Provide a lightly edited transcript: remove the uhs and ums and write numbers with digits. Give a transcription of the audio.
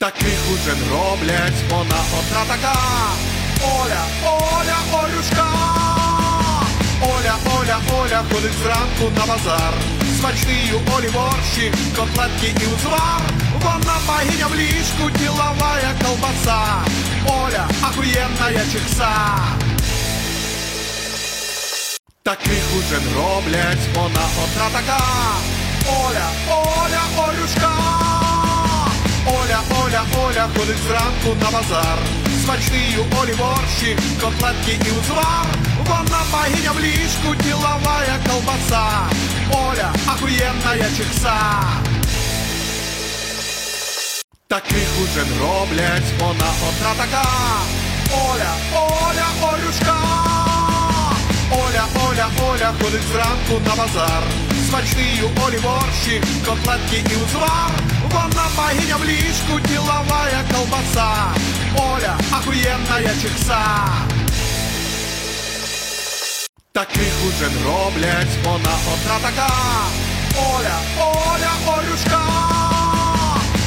Таких уже не роблять, вона одна така. Оля, Оля, Олюшка. Оля, Оля, Оля ходить зранку на базар. Смачний у Олі борщі, котлетки і узвар. Вона богиня в ліжку, діловая колбаса. Оля, охуєнная чикса. Таких уже не роблять, вона одна така. Оля, Оля, Олюшка. Оля, Оля, Оля ходить зранку на базар. Смачний у Олі борщі, котлетки і узвар. Вона богиня в ліжку, діловая колбаса. Оля, охуєнная чикса. Таких уже не роблять, вона одна така. Оля, Оля, Олюшка. Оля, Оля, Оля ходить зранку на базар. Смачний у Олі борщі, котлетки і узвар. Вона богиня в ліжку, діловая колбаса. Оля, охуєнная чикса. Таких уже не роблять, вона одна така. Оля, Оля, Олюшка.